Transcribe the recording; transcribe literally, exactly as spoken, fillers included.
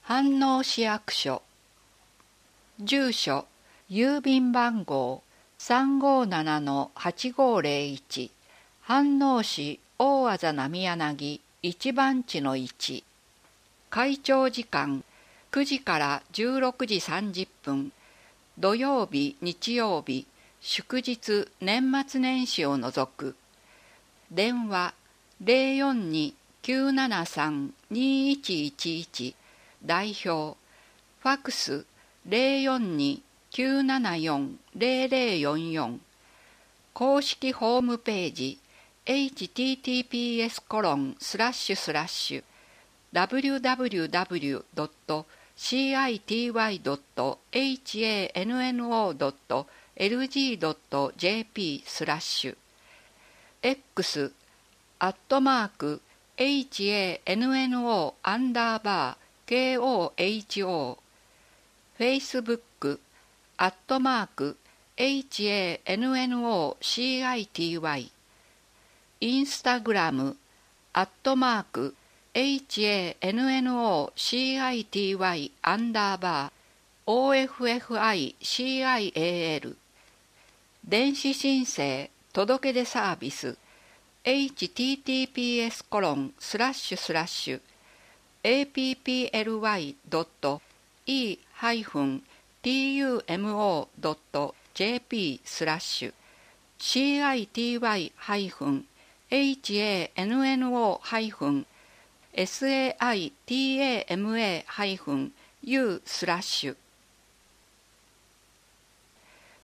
飯能市役所。住所郵便番号 さんごななのはちごぜろいち 飯能市大字浪柳一番地のいち。開庁時間くじからじゅうろくじさんじゅっぷん、土曜日日曜日祝日年末年始を除く。電話 ゼロよんに きゅうななさん にいちいちいち、代表ファックス ゼロよんに きゅうななよん ゼロゼロよんよん、公式ホームページ エイチティーティーピーエスコロンスラッシュスラッシュダブリューダブリューダブリュードットシーアイティーワイドットエイチエーエヌエヌオードットエルジードットジェーピースラッシュ X アットマーク エイチエーエヌエヌオー アンダーバー ケーオーエイチオー Facebook アットマーク エイチエーエヌエヌオーシーアイティーワイ インスタグラムアットマーク エイチエーエヌエヌオーシーアイティーワイ アンダーバー オーエフエフアイシーアイエーエル 電子申請届け出サービス エイチティーティーピーエスコロンスラッシュスラッシュエーピーピーエルワイドットイーハイフンティーユーエムオードットジェーピースラッシュシーアイティーワイハイフンエイチエーエヌエヌオーハイフンエスエーアイティーエーエムエーハイフンユースラッシュ